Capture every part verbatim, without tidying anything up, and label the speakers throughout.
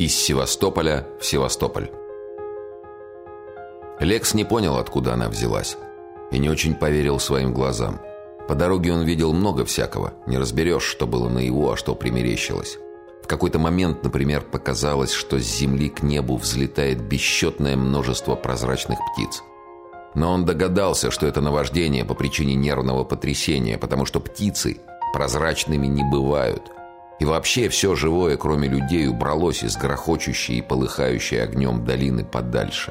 Speaker 1: Из Севастополя в Севастополь. Лекс не понял, откуда она взялась, и не очень поверил своим глазам. По дороге он видел много всякого, не разберешь, что было наяву, а что примерещилось. В какой-то момент, например, показалось, что с земли к небу взлетает бесчетное множество прозрачных птиц. Но он догадался, что это наваждение по причине нервного потрясения, потому что птицы прозрачными не бывают. И вообще все живое, кроме людей, убралось из грохочущей и полыхающей огнем долины подальше.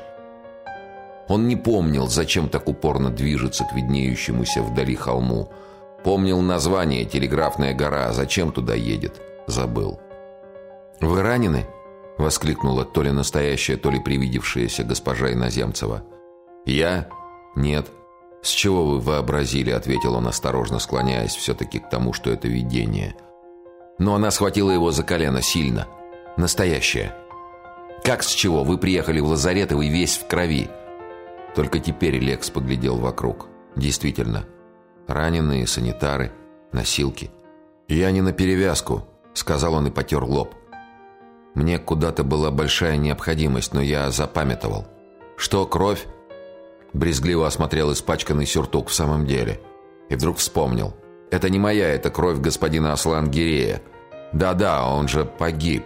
Speaker 1: Он не помнил, зачем так упорно движется к виднеющемуся вдали холму. Помнил название «Телеграфная гора», а зачем туда едет, забыл. «Вы ранены?» — воскликнула то ли настоящая, то ли привидевшаяся госпожа Иноземцева. «Я? Нет». «С чего вы вообразили?» — ответил он, осторожно склоняясь все-таки к тому, что это видение. Но она схватила его за колено сильно. «Настоящая». «Как с чего? Вы приехали в лазарет, и вы весь в крови». Только теперь Лекс поглядел вокруг. Действительно, раненые, санитары, носилки. «Я не на перевязку», — сказал он и потер лоб. «Мне куда-то была большая необходимость, но я запамятовал». «Что, кровь?» Брезгливо осмотрел испачканный сюртук в самом деле. И вдруг вспомнил. «Это не моя, это кровь господина Аслан-Гирея. Да-да, он же погиб».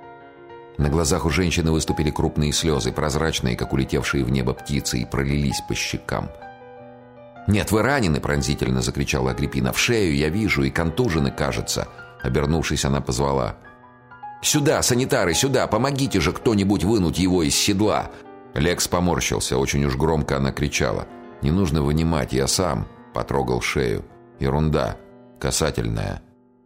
Speaker 1: На глазах у женщины выступили крупные слезы, прозрачные, как улетевшие в небо птицы, и пролились по щекам. «Нет, вы ранены!» – пронзительно закричала Агриппина. «В шею я вижу, и контужены, кажется». Обернувшись, она позвала. «Сюда, санитары, сюда! Помогите же кто-нибудь вынуть его из седла!» Лекс поморщился, очень уж громко она кричала. «Не нужно вынимать, я сам!» – потрогал шею. «Ерунда, касательная».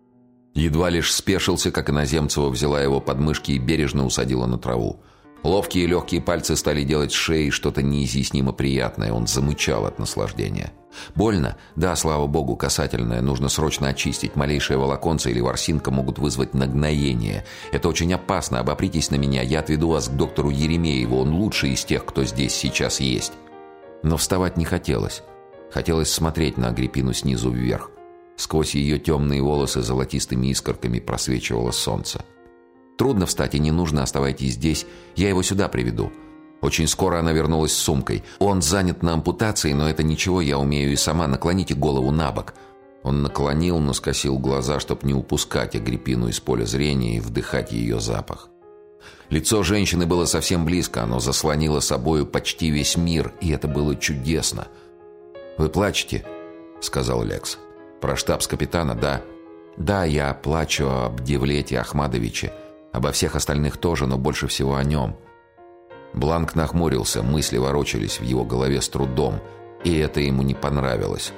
Speaker 1: Едва лишь спешился, как Иноземцева взяла его под мышки и бережно усадила на траву. Ловкие и легкие пальцы стали делать с шеей что-то неизъяснимо приятное. Он замычал от наслаждения. «Больно? Да, слава богу, касательное. Нужно срочно очистить. Малейшее волоконце или ворсинка могут вызвать нагноение. Это очень опасно. Обопритесь на меня. Я отведу вас к доктору Еремееву. Он лучший из тех, кто здесь сейчас есть». Но вставать не хотелось. Хотелось смотреть на Агриппину снизу вверх. Сквозь ее темные волосы золотистыми искорками просвечивало солнце. «Трудно встать и не нужно, оставайтесь здесь. Я его сюда приведу». Очень скоро она вернулась с сумкой. «Он занят на ампутации, но это ничего, я умею и сама. Наклоните голову на бок». Он наклонил, но скосил глаза, чтобы не упускать Агриппину из поля зрения и вдыхать ее запах. Лицо женщины было совсем близко, оно заслонило собою почти весь мир, и это было чудесно. «Вы плачете?» — сказал Лекс. «Про штабс-капитана, да?» «Да, я плачу об Девлете Ахмадовиче. Обо всех остальных тоже, но больше всего о нем». Бланк нахмурился, мысли ворочались в его голове с трудом, и это ему не понравилось.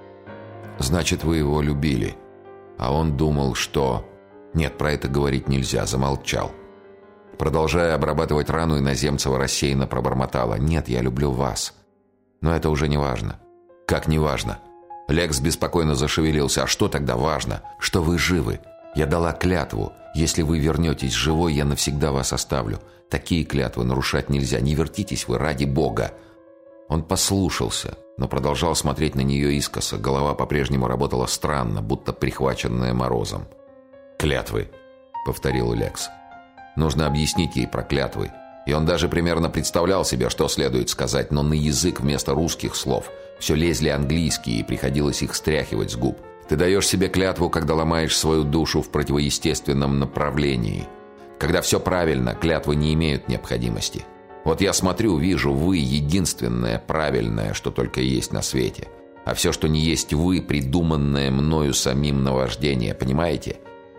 Speaker 1: «Значит, вы его любили?» А он думал, что... Нет, про это говорить нельзя, замолчал. Продолжая обрабатывать рану, Иноземцева рассеянно пробормотала. «Нет, я люблю вас. Но это уже не важно». «Как не важно?» Лекс беспокойно зашевелился. «А что тогда важно?» «Что вы живы. Я дала клятву. Если вы вернетесь живой, я навсегда вас оставлю. Такие клятвы нарушать нельзя. Не вертитесь вы, ради бога». Он послушался, но продолжал смотреть на нее искоса. Голова по-прежнему работала странно, будто прихваченная морозом. «Клятвы», — повторил Лекс. «Нужно объяснить ей про клятвы». И он даже примерно представлял себе, что следует сказать, но на язык вместо русских слов все лезли английские, и приходилось их стряхивать с губ. Ты даешь себе клятву, когда ломаешь свою душу в противоестественном направлении. Когда все правильно, клятвы не имеют необходимости. Вот я смотрю, вижу, вы единственное правильное, что только есть на свете. А все, что не есть вы, придуманное мною самим наваждение, понимаете?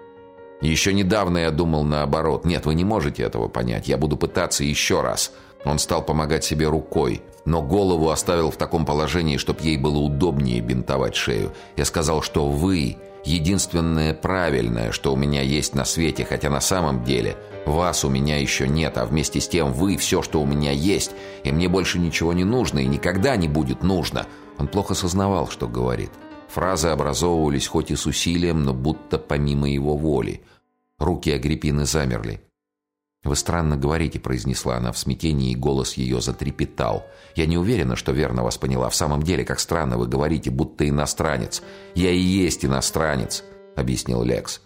Speaker 1: Еще недавно я думал наоборот. Нет, вы не можете этого понять. Я буду пытаться еще раз. Он стал помогать себе рукой, но голову оставил в таком положении, чтобы ей было удобнее бинтовать шею. Я сказал, что вы единственное правильное, что у меня есть на свете, хотя на самом деле вас у меня еще нет, а вместе с тем вы все, что у меня есть, и мне больше ничего не нужно и никогда не будет нужно. Он плохо сознавал, что говорит. Фразы образовывались хоть и с усилием, но будто помимо его воли. Руки Агриппины замерли. «Вы странно говорите», — произнесла она в смятении, и голос ее затрепетал. «Я не уверена, что верно вас поняла. В самом деле, как странно вы говорите, будто иностранец». «Я и есть иностранец», — объяснил Лекс.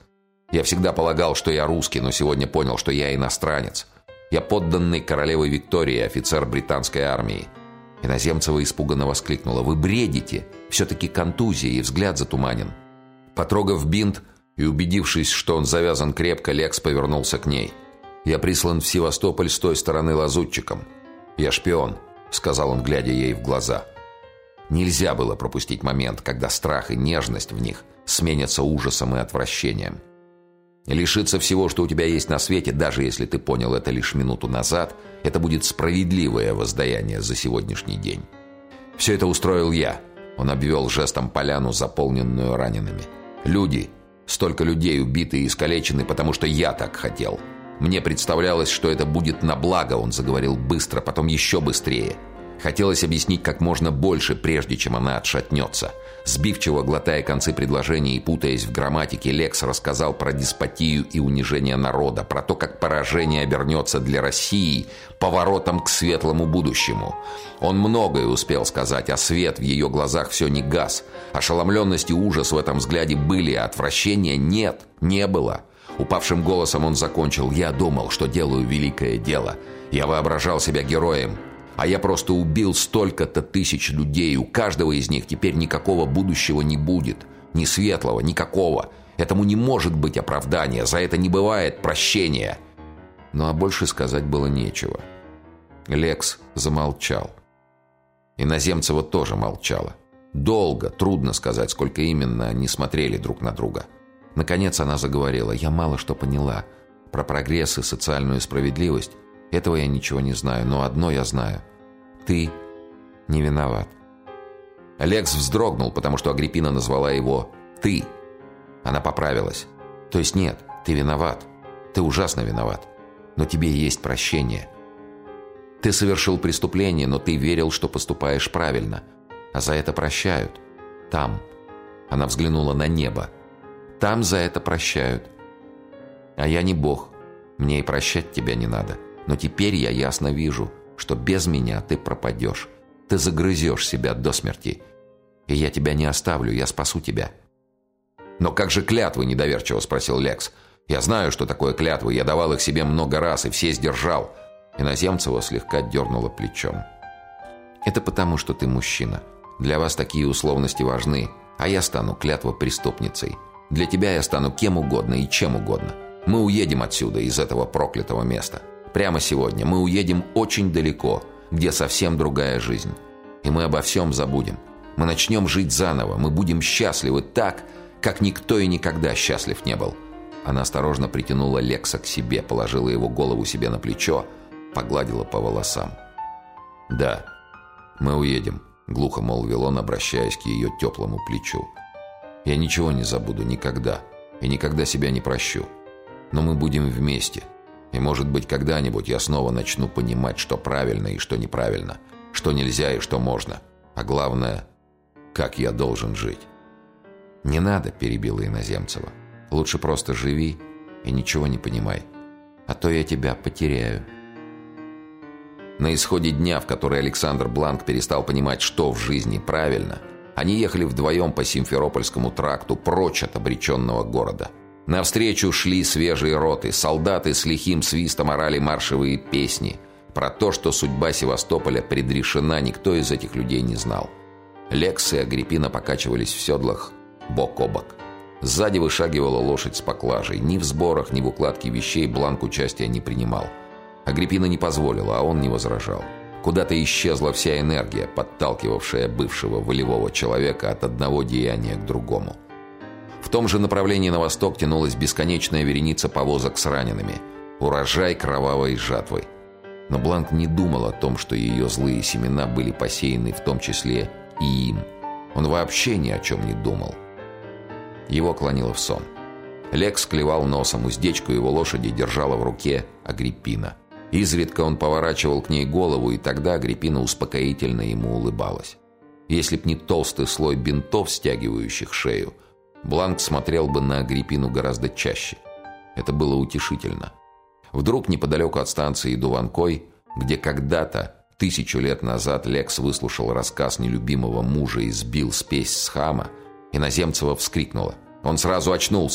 Speaker 1: Я всегда полагал, что я русский, но сегодня понял, что я иностранец. Я подданный королевы Виктории, офицер британской армии». Иноземцева испуганно воскликнула: «Вы бредите! Все-таки контузия, и взгляд затуманен». Потрогав бинт и убедившись, что он завязан крепко, Лекс повернулся к ней. «Я прислан в Севастополь с той стороны лазутчиком. Я шпион», — сказал он, глядя ей в глаза. Нельзя было пропустить момент, когда страх и нежность в них сменятся ужасом и отвращением. Лишиться всего, что у тебя есть на свете, даже если ты понял это лишь минуту назад, это будет справедливое воздаяние за сегодняшний день. «Все это устроил я», — он обвел жестом поляну, заполненную ранеными. «Люди, столько людей убиты и искалечены, потому что я так хотел. Мне представлялось, что это будет на благо», — он заговорил быстро, потом еще быстрее. Хотелось объяснить как можно больше, прежде чем она отшатнется. Сбивчиво глотая концы предложений и путаясь в грамматике, Лекс рассказал про деспотию и унижение народа, про то, как поражение обернется для России поворотом к светлому будущему. Он многое успел сказать, а свет в ее глазах все не гас. Ошеломленность и ужас в этом взгляде были, а отвращения нет, не было. Упавшим голосом он закончил: «Я думал, что делаю великое дело. Я воображал себя героем. А я просто убил столько-то тысяч людей. У каждого из них теперь никакого будущего не будет. Ни светлого, никакого. Этому не может быть оправдания. За это не бывает прощения». Ну а больше сказать было нечего. Лекс замолчал. Иноземцева тоже молчала. Долго, трудно сказать, сколько именно, они смотрели друг на друга. Наконец она заговорила: «Я мало что поняла. Про прогресс и социальную справедливость. Этого я ничего не знаю, но одно я знаю. Ты не виноват». Лекс вздрогнул, потому что Агриппина назвала его «ты». Она поправилась. «То есть нет, ты виноват. Ты ужасно виноват. Но тебе есть прощение. Ты совершил преступление, но ты верил, что поступаешь правильно. А за это прощают. Там». Она взглянула на небо. «Там за это прощают. А я не Бог. Мне и прощать тебя не надо. Но теперь я ясно вижу, что без меня ты пропадешь. Ты загрызешь себя до смерти. И я тебя не оставлю, я спасу тебя». «Но как же клятвы?» – недоверчиво спросил Лекс. «Я знаю, что такое клятвы. Я давал их себе много раз и все сдержал». Иноземцева слегка дернула плечом. «Это потому, что ты мужчина. Для вас такие условности важны, а я стану клятвопреступницей. Для тебя я стану кем угодно и чем угодно. Мы уедем отсюда, из этого проклятого места. Прямо сегодня мы уедем очень далеко, где совсем другая жизнь. И мы обо всем забудем. Мы начнем жить заново. Мы будем счастливы так, как никто и никогда счастлив не был». Она осторожно притянула Лекса к себе, положила его голову себе на плечо, погладила по волосам. «Да, мы уедем», — глухо молвил он, обращаясь к ее теплому плечу. «Я ничего не забуду никогда и никогда себя не прощу. Но мы будем вместе. И, может быть, когда-нибудь я снова начну понимать, что правильно и что неправильно, что нельзя и что можно. А главное, как я должен жить». «Не надо», — перебила Иноземцева. «Лучше просто живи и ничего не понимай. А то я тебя потеряю». На исходе дня, в который Александр Бланк перестал понимать, что в жизни правильно, они ехали вдвоем по Симферопольскому тракту прочь от обреченного города. Навстречу шли свежие роты, солдаты с лихим свистом орали маршевые песни. Про то, что судьба Севастополя предрешена, никто из этих людей не знал. Лекс и Агриппина покачивались в седлах бок о бок. Сзади вышагивала лошадь с поклажей. Ни в сборах, ни в укладке вещей Бланк участия не принимал. Агриппина не позволила, а он не возражал. Куда-то исчезла вся энергия, подталкивавшая бывшего волевого человека от одного деяния к другому. В том же направлении на восток тянулась бесконечная вереница повозок с ранеными. Урожай кровавой жатвы. Но Бланк не думал о том, что ее злые семена были посеяны в том числе и им. Он вообще ни о чем не думал. Его клонило в сон. Лекс клевал носом, уздечку его лошади держала в руке Агриппина. Изредка он поворачивал к ней голову, и тогда Агриппина успокоительно ему улыбалась. Если б не толстый слой бинтов, стягивающих шею, Бланк смотрел бы на Агриппину гораздо чаще. Это было утешительно. Вдруг неподалеку от станции Дуванкой, где когда-то, тысячу лет назад, Лекс выслушал рассказ нелюбимого мужа и сбил спесь с хама, Иноземцева вскрикнула. Он сразу очнулся.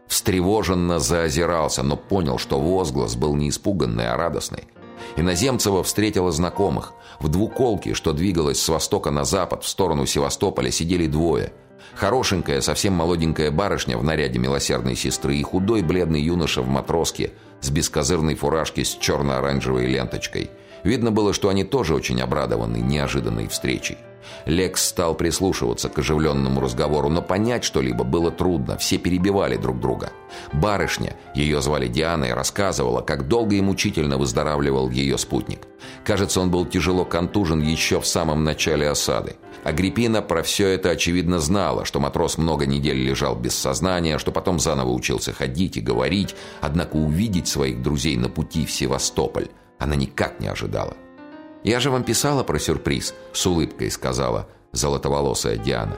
Speaker 1: встревоженно заозирался, но понял, что возглас был не испуганный, а радостный. Иноземцева встретила знакомых. В двуколке, что двигалась с востока на запад в сторону Севастополя, сидели двое. Хорошенькая, совсем молоденькая барышня в наряде милосердной сестры и худой бледный юноша в матроске с бескозырной фуражки с черно-оранжевой ленточкой. Видно было, что они тоже очень обрадованы неожиданной встречей. Лекс стал прислушиваться к оживленному разговору, но понять что-либо было трудно, все перебивали друг друга. Барышня, ее звали Дианой, рассказывала, как долго и мучительно выздоравливал ее спутник. Кажется, он был тяжело контужен еще в самом начале осады. Агриппина про все это очевидно знала, что матрос много недель лежал без сознания, что потом заново учился ходить и говорить, однако увидеть своих друзей на пути в Севастополь она никак не ожидала. «Я же вам писала про сюрприз», — с улыбкой сказала золотоволосая Диана.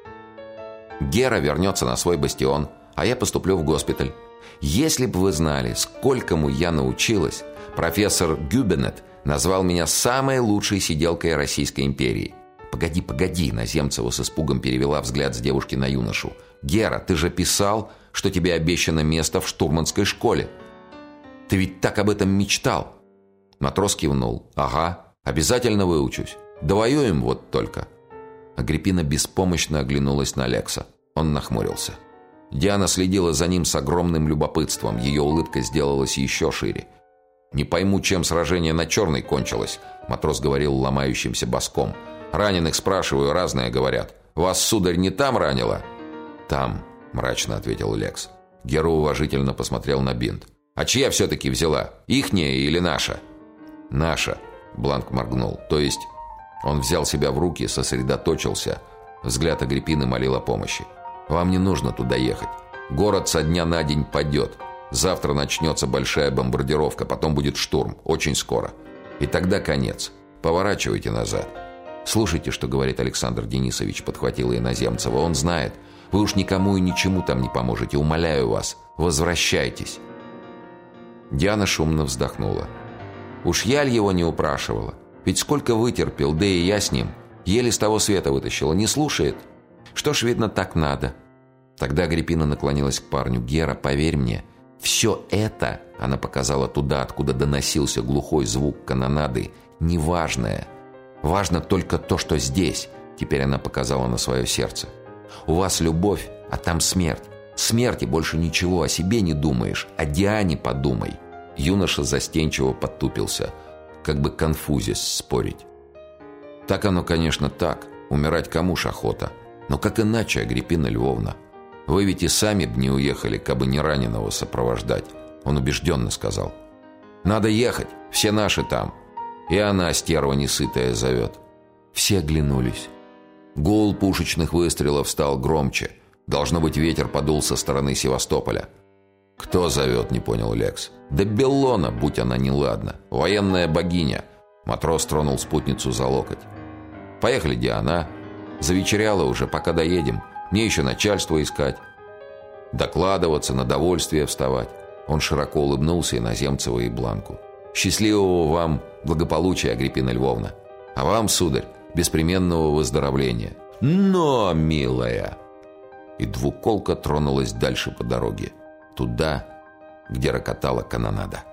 Speaker 1: «Гера вернется на свой бастион, а я поступлю в госпиталь. Если бы вы знали, сколькому я научилась, профессор Гюбенет назвал меня самой лучшей сиделкой Российской империи». «Погоди, погоди», — Наземцева с испугом перевела взгляд с девушки на юношу. «Гера, ты же писал, что тебе обещано место в штурманской школе. Ты ведь так об этом мечтал». Матрос кивнул. «Ага. Обязательно выучусь. Довоюем вот только». Агриппина беспомощно оглянулась на Лекса. Он нахмурился. Диана следила за ним с огромным любопытством. Ее улыбка сделалась еще шире. «Не пойму, чем сражение на Черной кончилось», — матрос говорил ломающимся баском. «Раненых спрашиваю, разное говорят. Вас, сударь, не там ранило?» «Там», — мрачно ответил Лекс. Гера уважительно посмотрел на бинт. «А чья все-таки взяла? Ихняя или наша?» «Наша», — Бланк моргнул. «То есть...» Он взял себя в руки, сосредоточился. Взгляд Агриппины молил о помощи. «Вам не нужно туда ехать. Город со дня на день падет. Завтра начнется большая бомбардировка, потом будет штурм, очень скоро. И тогда конец. Поворачивайте назад». «Слушайте, что говорит Александр Денисович», — подхватила Иноземцева. «Он знает. Вы уж никому и ничему там не поможете. Умоляю вас, возвращайтесь». Диана шумно вздохнула. «Уж я ль его не упрашивала? Ведь сколько вытерпел, да и я с ним. Еле с того света вытащила. Не слушает? Что ж, видно, так надо». Тогда Агриппина наклонилась к парню. «Гера, поверь мне, все это, — она показала туда, откуда доносился глухой звук канонады, — неважное. Важно только то, что здесь». Теперь она показала на свое сердце. «У вас любовь, а там смерть. Смерти больше ничего, о себе не думаешь, о Диане подумай». Юноша застенчиво подтупился, как бы конфузясь спорить. «Так оно, конечно, так. Умирать кому ж охота. Но как иначе, Агриппина Львовна? Вы ведь и сами б не уехали, кабы не раненого сопровождать». Он убежденно сказал. «Надо ехать, все наши там». И она, стерва несытая, зовет. Все оглянулись. Гул пушечных выстрелов стал громче. Должно быть, ветер подул со стороны Севастополя. «Кто зовет?» — не понял Лекс. «Да Беллона, будь она неладна. Военная богиня». Матрос тронул спутницу за локоть. «Поехали, Диана. Завечеряло уже, пока доедем. Мне еще начальство искать. Докладываться, на довольствие вставать». Он широко улыбнулся Иноземцеву и Бланку. «Счастливого вам благополучия, Агриппина Львовна. А вам, сударь, беспременного выздоровления». «Но, милая!» И двуколка тронулась дальше по дороге. Туда, где рокотала канонада.